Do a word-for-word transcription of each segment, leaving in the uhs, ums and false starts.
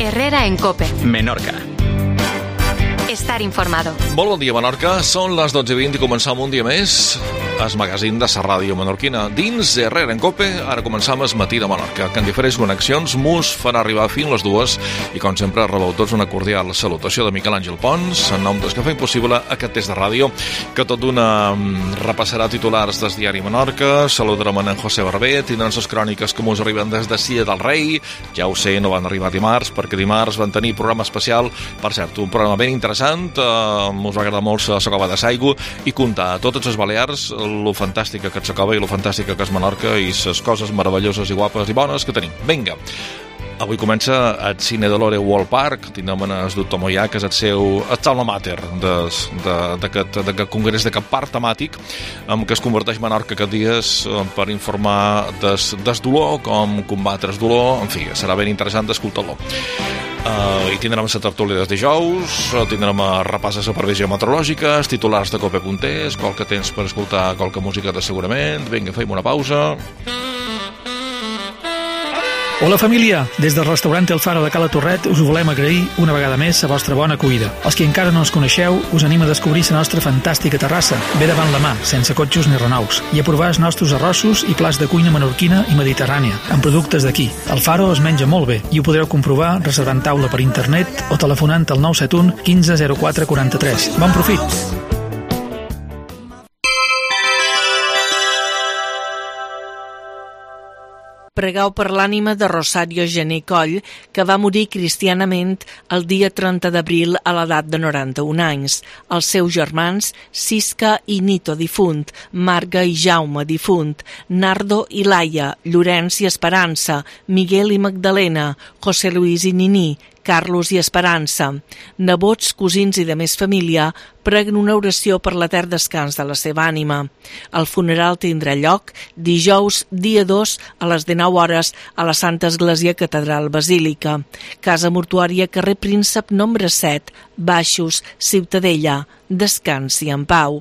Herrera en Cope. Menorca. Estar informado. Molt bon dia, Menorca. Són les dotze i vint i començam un dia més el magazín de la ràdio menorquina. Dins Herrera en Cope, ara començam el matí de Menorca, que en diferents connexions mos farà arribar fins les dues i, com sempre, rebeu tots una cordial salutació de Miquel Àngel Pons, en nom dels que feim possible aquest test de ràdio, que tot d'una repassarà titulars del diari Menorca, saludarem en José Barber, tindran les cròniques que mos arriben des de Silla del Rei, ja ho sé, no van arribar dimarts, perquè dimarts van tenir programa especial, per cert, un programa ben interessant, eh, mos va agradar molt la Cova de Saigo, i comptar a totes les Balears lo fantàstica que és la Cova i lo fantàstica que és Menorca i les coses meravelloses i guapes i bones que tenim. Vinga, avui comença el Cine Dolore World Park, tindrem en el doctor Moyà, que és el seu el alma mater d'aquest congrés, d'aquest parc temàtic, en què es converteix Menorca aquests dies per informar des, des dolor, com combatre el dolor, en fi, serà ben interessant d'escoltar-lo. Uh, i tindrem la tertúlia des dijous, tindrem a repàs de supervisió meteorològica, titulars de Cope punt es, qualque temps per escoltar qualque música d'assegurament. Vinga, feim una pausa. Hola família, des del restaurant El Faro de Cala Torret us ho volem agrair una vegada més la vostra bona acollida. Els que encara no ens coneixeu, us anima a descobrir la nostra fantàstica terrassa, bé davant la mà, sense cotxos ni renous, i a provar els nostres arrossos i plats de cuina menorquina i mediterrània, amb productes d'aquí. El Faro es menja molt bé i ho podreu comprovar reservant taula per internet o telefonant al nou set u quinze zero quatre quaranta-tres. Bon profit! Pregueu per l'ànima de Rosario Gené Coll, que va morir cristianament el dia trenta d'abril a l'edat de noranta-un anys. Els seus germans, Sisca i Nito difunt, Marga i Jaume difunt, Nardo i Laia, Llorenç i Esperança, Miguel i Magdalena, José Luis i Niní, Carlos i Esperança. Nebots, cosins i de més família preguen una oració per l'etern descans de la seva ànima. El funeral tindrà lloc dijous, dia dos, a les dinou hores, a la Santa Església Catedral Basílica. Casa mortuària, carrer Príncep, nombre set, Baixos, Ciutadella. Descansi en pau.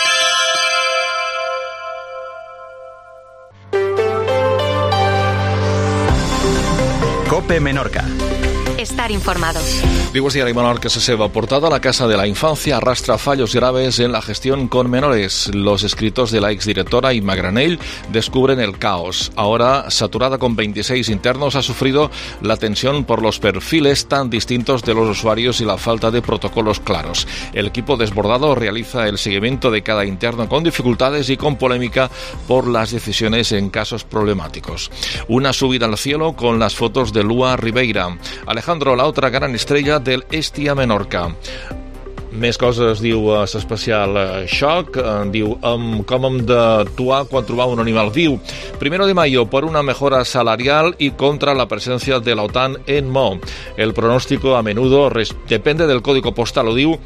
Cope Menorca. Estar informados. Digo el diario Menorca, se seva portada. La Casa de la Infancia arrastra fallos graves en la gestión con menores. Los escritos de la exdirectora Inma Granell descubren el caos. Ahora, saturada con veintiséis internos, ha sufrido la tensión por los perfiles tan distintos de los usuarios y la falta de protocolos claros. El equipo desbordado realiza el seguimiento de cada interno con dificultades y con polémica por las decisiones en casos problemáticos. Una subida al cielo con las fotos de Lua Ribeira. Alejandro, la otra gran estrella del Estia Menorca. Més coses, diu uh, l'especial uh, Xoc, uh, diu um, com hem d'actuar quan trobar un animal viu. Primero de mayo, por una mejora salarial y contra la presencia de la OTAN en Mo. El pronóstico a menudo res- depende del código postal, ho diu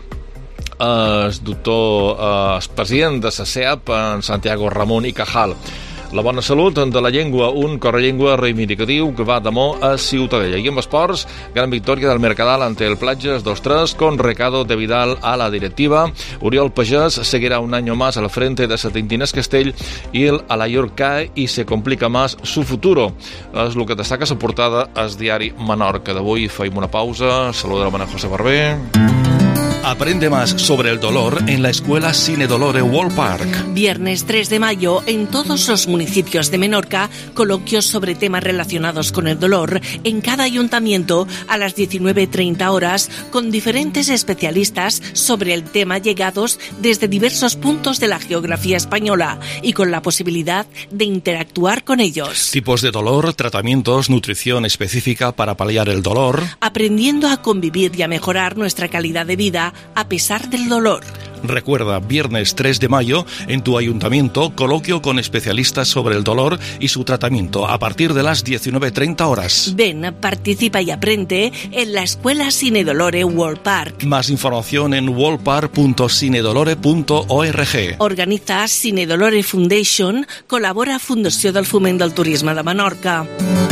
uh, el doctor, uh, el president de la S E A P, en Santiago Ramón i Cajal. La bona salut de la llengua, un correllengua reivindicatiu que va de Mo a Ciutadella. I en esports, gran victòria del Mercadal ante el Platges dos tres con recado de Vidal a la directiva. Oriol Pagès seguirá un año más al frente de Setentines Castell y el Alayor cae y se complica más su futuro. És el que destaca la portada al diari Menorca d'avui. Feim una pausa. Saludarem a José Barber. Aprende más sobre el dolor en la Escuela Cine Dolore World Park. Viernes tres de mayo, en todos los municipios de Menorca, coloquios sobre temas relacionados con el dolor en cada ayuntamiento a las diecinueve treinta horas, con diferentes especialistas sobre el tema llegados desde diversos puntos de la geografía española y con la posibilidad de interactuar con ellos. Tipos de dolor, tratamientos, nutrición específica para paliar el dolor. Aprendiendo a convivir y a mejorar nuestra calidad de vida a pesar del dolor. Recuerda, viernes tres de mayo, en tu ayuntamiento, coloquio con especialistas sobre el dolor y su tratamiento a partir de las diecinueve treinta horas. Ven, participa y aprende en la Escuela Cine Dolore World Park. Más información en worldpark punto cinedolore punto org. Organiza Cine Dolore Foundation, colabora Fundació del Foment del Turisme de Menorca.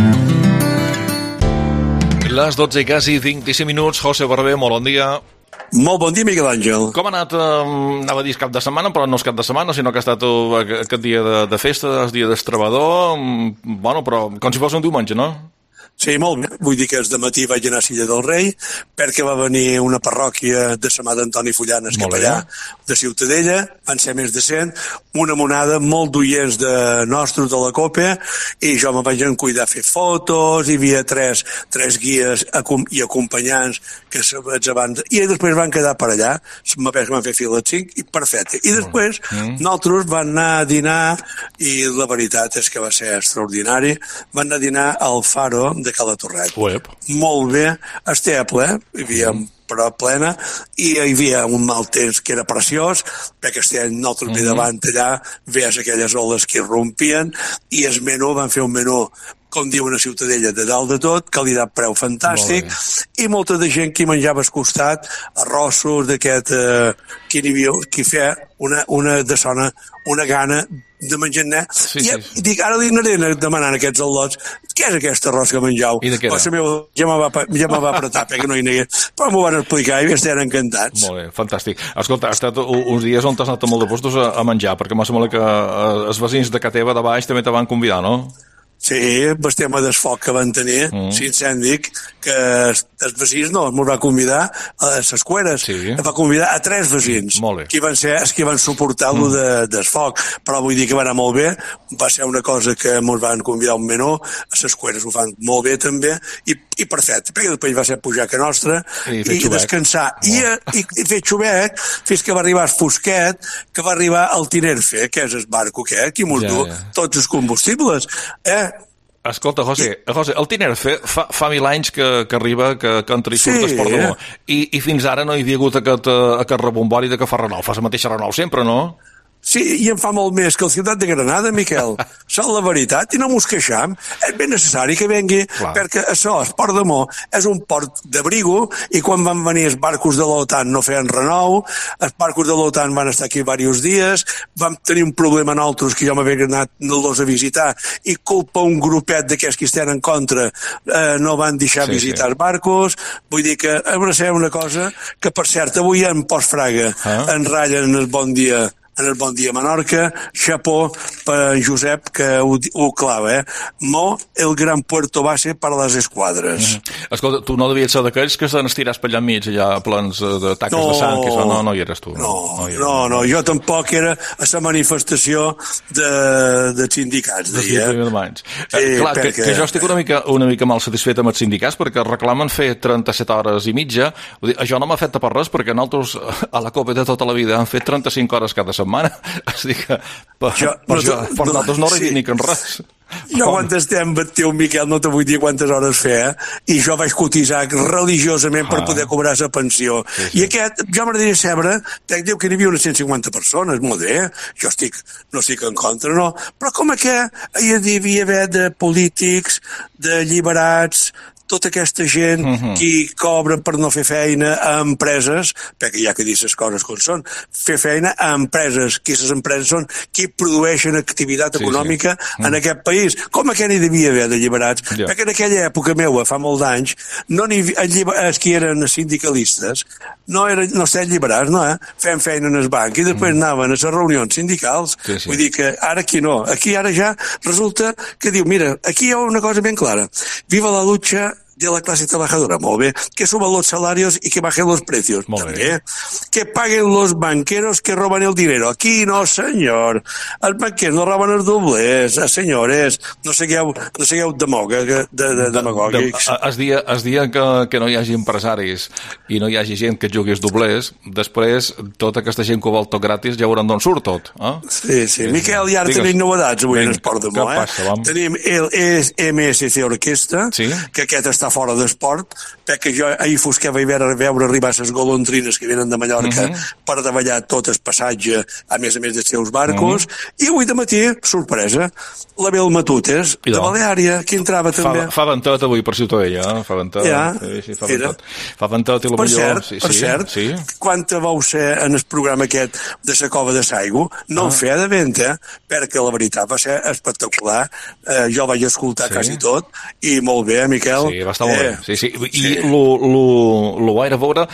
Les dotze i quasi vint-i-cinc minuts. José Barber, molt bon dia. Molt bon dia, Miquel Àngel. Com ha anat, eh, anava a dir cap de setmana, però no és cap de setmana, sinó que ha estat uh, aquest dia de, de festa, el dia d'estrebador, bueno, però com si fos un diumenge, no? Sí, molt bé. Vull dir que el dematí vaig anar a Silla del Rei perquè va venir una parròquia de sa mà d'Antoni Fullanes, capellà de Ciutadella, van ser més de cent, una monada molt d'oients de nostres de la COPE, i jo me vaig cuidar a fer fotos, hi havia tres, tres guies i acompanyants que se van... I després van quedar per allà, me veig que van fer fila cinc, i perfecte. I després mm. nosaltres van anar a dinar, i la veritat és que va ser extraordinari, van anar a dinar al Faro de Cala Torret. Uep. Molt bé, estava ple, hi havia mm. però plena, i hi havia un mal temps que era preciós, perquè estàvem nosaltres mm-hmm. bé davant allà, veies aquelles oles que rompien, i el menú, van fer un menú, com diu una Ciutadella, de dalt de tot, qualitat preu fantàstic, i molta de gent que menjava al costat, arrossos d'aquest, eh, qui n'hi havia, qui feia una, una de sona, una gana de menjar net, sí, i, sí. i dic, ara li anaré demanant aquests al·lots, què és aquest arròs que menjau? I de què era? Pues, meu, ja me va, ja me va apretar, perquè no hi anés, però m'ho van explicar i estaven encantats. Molt bé, fantàstic. Escolta, has estat uns dies on t'has anat a molt de postos a, a menjar, perquè m'ha semblat que els veïns de Cateva de baix també te van convidar, no? Sí, el tema del foc que van tenir, mm. sincerament dic, que els vecins no, ens va convidar a les cueres, sí. ens va convidar a tres vecins, que van ser els que van suportar mm. de, del foc, però vull dir que va anar molt bé, va ser una cosa que ens van convidar un menú, a les cueres ho fan molt bé també, i, i perfecte, perquè després va ser pujar que nostra, i, i descansar, I, i, i fer xubec, fins que va arribar el Fosquet, que va arribar al Tinerfe, que és el barco que, qui mos ja, du ja. tots els combustibles, eh? Escolta, José, José, el Tinerfe fa, fa mil anys que, que arriba, que, que entra i surt sí. per damunt, I, i fins ara no hi havia hagut aquest, aquest rebombori de que fa Renou, fa la mateixa Renou sempre, no? Sí, i em fa molt més que el Ciutat de Granada, Miquel. Són la veritat, i no mos queixam. És ben necessari que vengui, Clar. perquè això, el Port de Mó, és un port d'abrigo, i quan van venir els barcos de l'OTAN no feien renou, els barcos de l'OTAN van estar aquí diversos dies, vam tenir un problema nosaltres, que jo m'havia anat los a visitar, i culpa un grupet d'aquests que estan en contra, eh, no van deixar sí, visitar sí. els barcos. Vull dir que hem de ser una cosa que, per cert, avui en Postfraga ah. en ratllen el Bon Dia en el Bon Dia Menorca, xapó per Josep, que ho, ho clava, eh? Mo, el gran puerto base per a les esquadres. Mm-hmm. Escolta, tu no devies ser d'aquells que s'han estirat per allà enmig, allà plans de taques no, de sang, que això no, no hi eres tu. No, no, no, no, no, jo tampoc era a la manifestació de, de sindicats, deia. De sindicats. Eh, clar, perquè... que, que jo estic una mica, una mica mal satisfet amb els sindicats, perquè reclamen fer trenta-set hores i mitja. Vull dir, això no m'afecta per res, perquè nosaltres a la COPE de tota la vida han fet trenta-cinc hores cada setmana. És a dir que per, jo, per, no, jo, per no, nosaltres no reivindiquen sí. res. Jo quan estem amb teu Miquel no te vull dir quantes hores fer, eh? I jo vaig cotitzar religiosament per ah. poder cobrar la pensió. Sí, sí. I aquest, jo m'agradaria saber, te diu que hi havia unes cent cinquanta persones, molt bé, jo estic, no estic en contra, no, però com que hi havia haver de polítics, d'alliberats, tota aquesta gent uh-huh. qui cobren per no fer feina a empreses, perquè hi ha que dir les coses com són, fer feina a empreses, que les empreses són qui produeixen activitat sí, econòmica sí. Uh-huh. en aquest país. Com que n'hi devia haver d'alliberats? Yeah. Perquè en aquella època meua, fa molts d'anys, no n'hi els que eren sindicalistes no, eren, no estaven alliberats, no, eh? Fem feina en el banc i després uh-huh. anaven a les reunions sindicals. Sí, sí. Vull dir que ara aquí no. Aquí ara ja resulta que diu, mira, aquí hi ha una cosa ben clara. Viva la lucha de la clase trabajadora, molt bé, que suban los salarios y que bajen los precios, també, que paguen los banqueros que roban el dinero, aquí no senyor, els banquers no roben els doblers, senyores, no sigueu, no sigueu demagògics, de, de, demagògics. De, es dia, es dia que, que no hi hagi empresaris i no hi hagi gent que jugui els doblers, després tota aquesta gent que vol tot gratis ja veuran d'on surt tot. Eh? Sí, sí, Miquel, i ara Digues. tenim novedats avui ben, en Esport de Mó, eh? Passa, tenim el M S C Orquestra, sí? que aquest està fora d'esport, perquè jo ahir fos que vaig veure, veure arribar les golondrines que venen de Mallorca uh-huh. per davallar tot el passatge, a més a més dels seus barcos, uh-huh. i avui de matí, sorpresa, la Bel Matutes, de Baleària, que entrava també. Fa, fa ventot avui per Ciutadella, eh? Fa ventot. Ja, sí, sí, fa ventot. Fa ventot i la per millor... Cert, sí, per sí, cert, sí. quan vau ser en el programa aquest de la Cova de Saigo, no ah. en feia de venda, perquè la veritat va ser espectacular. Eh, jo vaig escoltar sí. quasi tot, i molt bé, Miquel. Sí, va està molt bé. Sí, sí. I lo vaig veure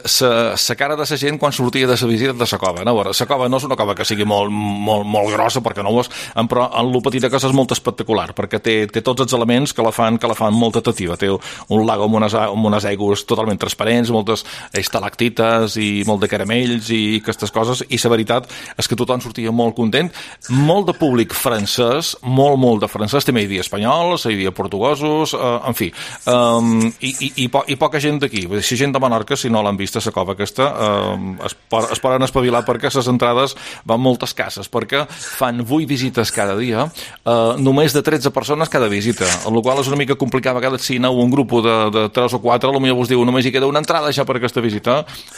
la cara de la gent quan sortia de la visita de la cova. No? La cova no és una cova que sigui molt, molt, molt grossa, perquè no ho és, però en lo petita que és molt espectacular, perquè té, té tots els elements que la fan, que la fan molt atractiva. Té un lago amb unes, amb unes aigües totalment transparents, moltes estalactites i molt de caramells i aquestes coses, i la veritat és que tothom sortia molt content. Molt de públic francès, molt, molt de francès, també hi havia espanyols, hi havia portuguesos, eh, en fi, um, i, i, i, po i poca gent d'aquí. Si gent de Menorca, si no l'han vist a la cova aquesta, eh, es, es poden espavilar perquè les entrades van molt escasses, perquè fan vuit visites cada dia, eh, només de tretze persones cada visita, el qual és una mica complicat. A vegades si aneu un grup de, de tres o quatre, potser vos diu només hi queda una entrada ja per aquesta visita.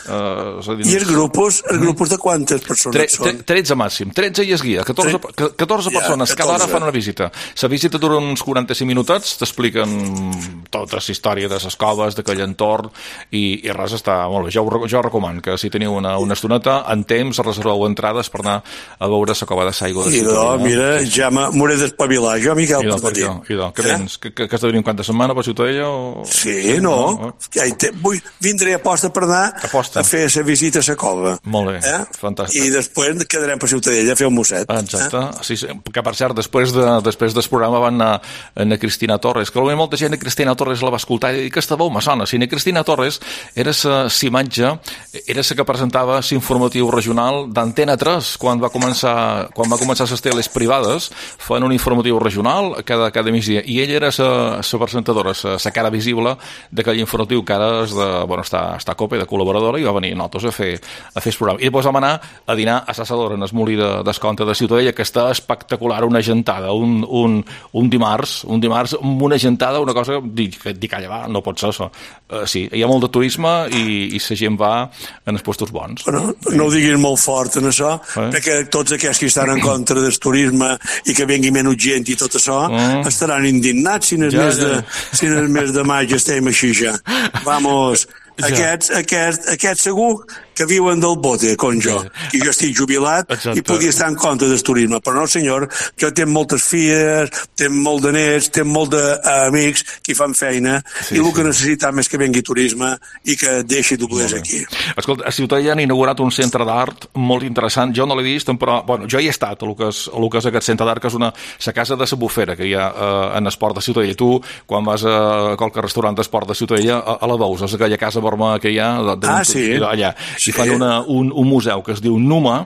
Eh, I els grupos, els grupos de quantes persones tre, són? tretze màxim, tretze i es guia, catorze, catorze ja, persones catorze. Cada hora fan una visita. La visita dura uns quaranta-cinc minutets, t'expliquen tota la història de les coves, d'aquell entorn, i, i res, està molt bé. Jo, jo recomano que si teniu una, una estoneta, en temps, reserveu entrades per anar a veure la cova de Saigo de Ciutadella. I mira, ja m'hauré d'espavilar, jo, Miquel, per dir. I do, que vens? Que, que has de venir un quant de setmana per Ciutadella? O... Sí, no. no, no. Ja te... Vull... Vindré a posta per anar aposta. a fer la visita a la cova. Molt bé, eh? Fantàstic. I després quedarem per Ciutadella a fer un mosset. Exacte. Eh? Sí, sí. Que per cert, després, de, després del programa van anar a, a Cristina Torres, que potser molta gent a Cristina Torres la va escoltar i dir que aquesta veu me sona. Si a Cristina Torres era la imatge, era la que presentava l'informatiu regional d'Antena tres, quan va començar quan va començar les teles privades, fan un informatiu regional cada, cada migdia, i ella era la presentadora, la cara visible d'aquell informatiu, que ara és de, bueno, està, està a cope de col·laboradora, i va venir nosaltres a fer, a fer el programa. I després vam anar a dinar a Sassadora, en el molí de, d'Esconte de Ciutadella, que està espectacular, una gentada, un, un, un dimarts, un dimarts amb una gentada, una cosa, dic, dic allà va, no pot ser això. Uh, sí, hi ha molt de turisme i, i la gent va en els puestos bons. Bueno, no ho diguis molt fort en això, eh? perquè tots aquests que estan en contra del turisme i que vengui menys gent i tot això, mm. estaran indignats si en el, ja, mes, ja. De, si en el mes de maig estem així ja. Vamos, ja. aquests, aquests, aquests segur que viuen del bote, com jo, i jo estic jubilat. Exacte. I podia estar en contra del turisme, però no, senyor, jo tinc moltes filles, tinc molt de nets, tinc molt d'amics que fan feina, sí, i el sí. que necessitem és que vengui turisme i que deixi doblers aquí. Escolta, a Ciutadella han inaugurat un centre d'art molt interessant, jo no l'he vist, però bueno, jo hi he estat, a el que és, a el que és aquest centre d'art, que és una, la casa de la bufera que hi ha eh, en esport de Ciutadella. Tu, quan vas a qualque restaurant d'esport de Ciutadella, a, a la veus, és aquella casa vermella que hi ha, de, de, ah, sí. allà. Sí. I fan una, un, un museu que es diu Numa,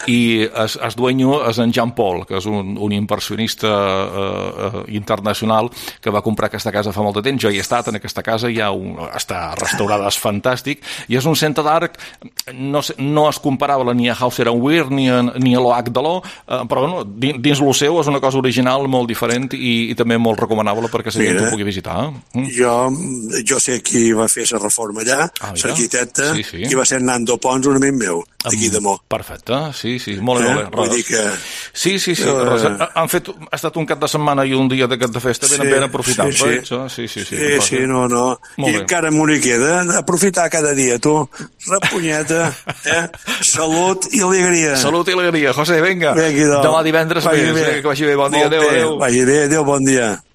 i es, es dueño és en Jean Paul, que és un, un inversionista eh, internacional que va comprar aquesta casa fa molt de temps. Jo hi he estat en aquesta casa, ja un, està restaurada, és fantàstic, i és un centre d'art, no, no és comparable ni a Hauser and Wirth ni a, ni a l'O H de l'O, eh, però bueno, dins, dins lo seu és una cosa original, molt diferent i, i també molt recomanable perquè la gent ho pugui visitar. Mm. Jo, jo sé qui va fer la reforma allà, ah, l'arquitecte, sí, sí. i va ser Nando Pons, un amic meu, d'aquí de Mo. Perfecte, sí, sí, molt bé, eh? molt bé. Vull dir que... Sí, sí, sí, uh... han fet, ha estat un cap de setmana i un dia d'aquest de festa ben, sí, ben aprofitat, sí, sí. Sí, sí, sí, sí, sí, no, no. Molt I bé. Encara m'ho li queda, aprofitar cada dia, tu, repunyeta, eh? Salut i alegria. Salut i alegria, José, vinga. Demà divendres més, que vagi bé, bon dia, adéu, adéu. Vagi bé, adéu, bon dia.